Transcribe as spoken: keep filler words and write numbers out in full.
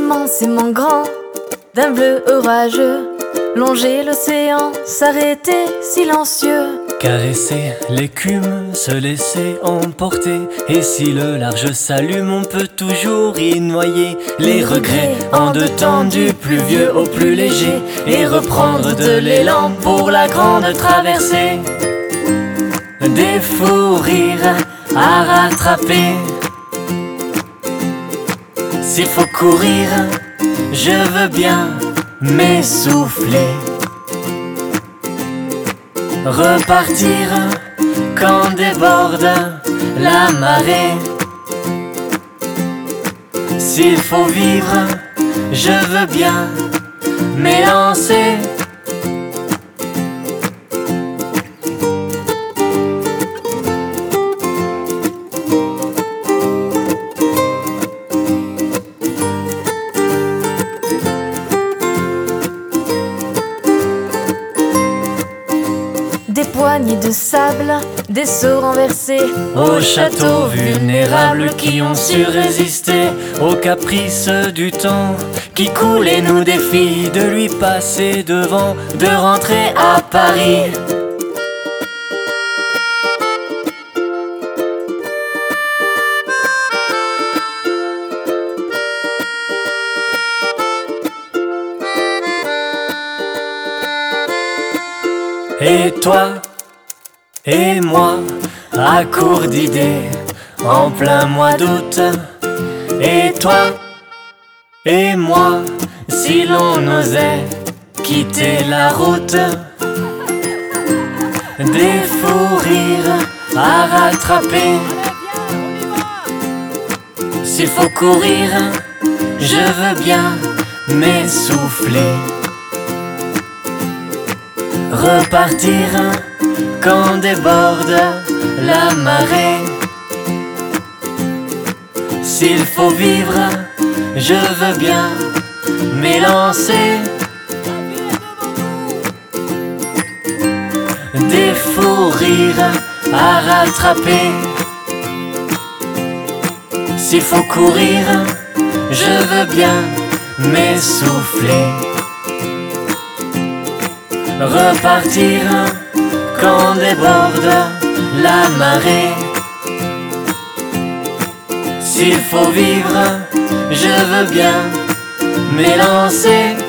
immensément grand, d'un bleu orageux, longer l'océan, s'arrêter silencieux. Caresser l'écume, se laisser emporter. Et si le large s'allume, on peut toujours y noyer les regrets en deux temps, du plus vieux au plus léger, et reprendre de l'élan pour la grande traversée. Des fous rires à rattraper. S'il faut courir, je veux bien m'essouffler. Repartir quand déborde la marée. S'il faut vivre, je veux bien m'élancer. Des poignées de sable, des seaux renversés Aux châteaux vulnérables qui ont su résister aux caprices du temps qui coule et nous défie de lui passer devant, de rentrer à Paris. Et toi et moi, à court d'idées, en plein mois d'août. Et toi et moi, si l'on osait quitter la route. Des fous rires à rattraper. S'il faut courir, je veux bien m'essouffler. Repartir quand déborde la marée. S'il faut vivre, je veux bien m'élancer. Des fous rires à rattraper. S'il faut courir, je veux bien m'essouffler. Repartir quand déborde la marée. S'il faut vivre, je veux bien m'élancer.